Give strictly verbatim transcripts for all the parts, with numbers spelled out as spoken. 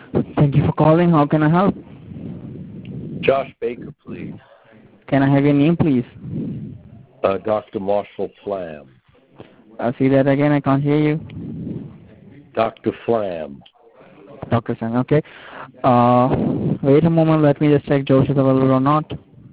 Thank you for calling. How can I help? Josh Baker, please. Can I have your name, please? Uh, Doctor Marshall Flam. Uh, see that again. I can't hear you. Doctor Flam. Doctor Sang. Okay. Uh, wait a moment. Let me just check Josh is available or not.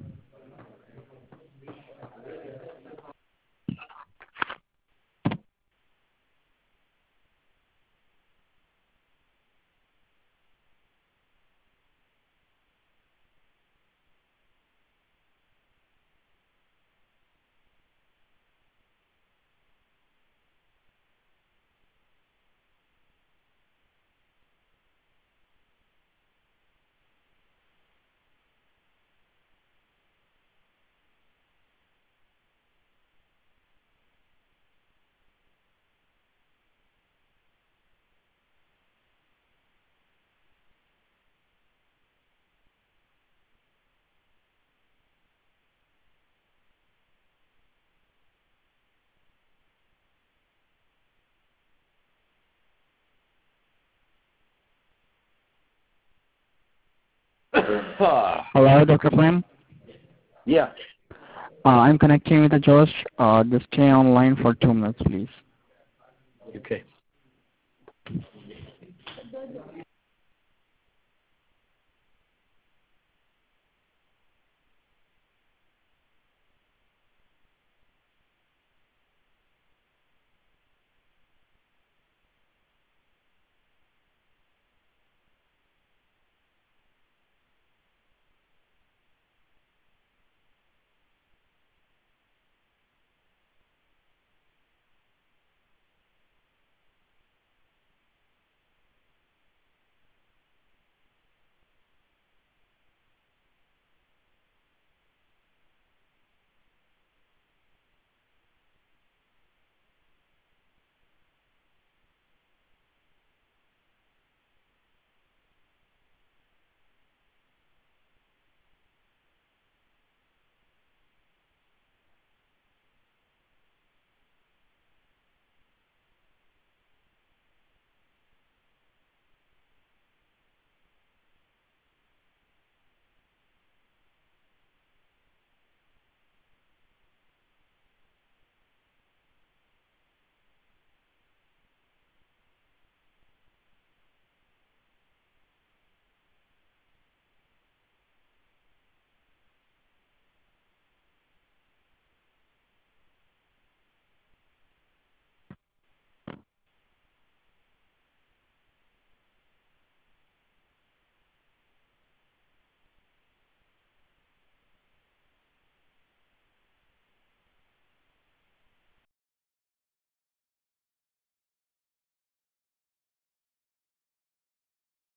Hello, Doctor Flam. Yeah. Uh, I'm connecting with the Josh. Uh, just stay online for two minutes, please. Okay.